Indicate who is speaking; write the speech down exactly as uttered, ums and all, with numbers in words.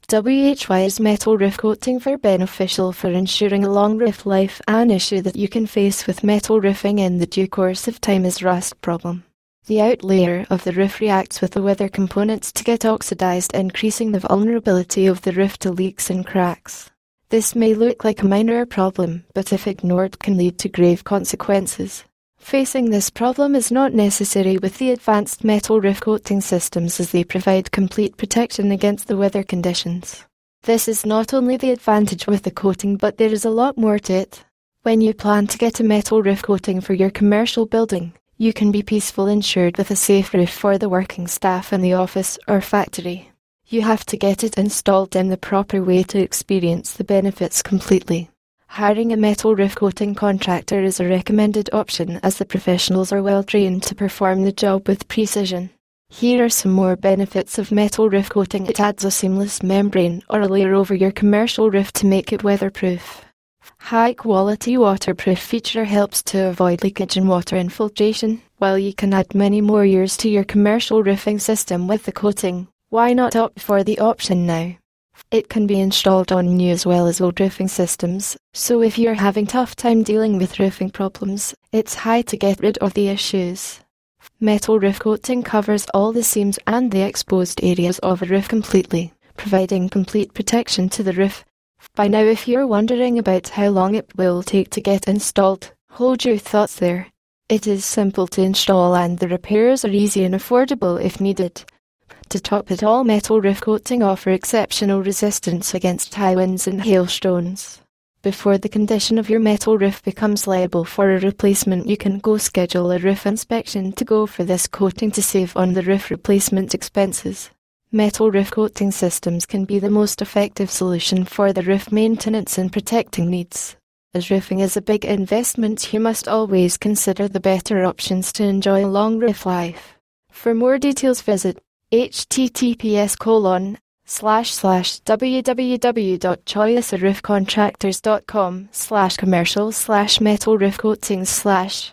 Speaker 1: W H Y is metal roof coating for beneficial for ensuring a long roof life. An issue that you can face with metal roofing in the due course of time is rust problem. The out layer of the roof reacts with the weather components to get oxidized, increasing the vulnerability of the roof to leaks and cracks. This may look like a minor problem, but if ignored can lead to grave consequences. Facing this problem is not necessary with the advanced metal roof coating systems, as they provide complete protection against the weather conditions. This is not only the advantage with the coating, but there is a lot more to it. When you plan to get a metal roof coating for your commercial building, you can be peaceful insured with a safe roof for the working staff in the office or factory. You have to get it installed in the proper way to experience the benefits completely. Hiring a metal roof coating contractor is a recommended option, as the professionals are well trained to perform the job with precision. Here are some more benefits of metal roof coating. It adds a seamless membrane or a layer over your commercial roof to make it weatherproof. High quality waterproof feature helps to avoid leakage and water infiltration. While you can add many more years to your commercial roofing system with the coating, why not opt for the option now? It can be installed on new as well as old roofing systems, so if you're having tough time dealing with roofing problems, it's high to get rid of the issues. Metal roof coating covers all the seams and the exposed areas of a roof completely, providing complete protection to the roof. By now, if you're wondering about how long it will take to get installed, hold your thoughts there. It is simple to install and the repairs are easy and affordable if needed. To top it all, metal roof coating offers exceptional resistance against high winds and hailstones. Before the condition of your metal roof becomes liable for a replacement, you can go schedule a roof inspection to go for this coating to save on the roof replacement expenses. Metal roof coating systems can be the most effective solution for the roof maintenance and protecting needs. As roofing is a big investment, you must always consider the better options to enjoy a long roof life. For more details, visit https colon slash slash www.choiceroofcontractors.com slash commercial slash metal roof coatings slash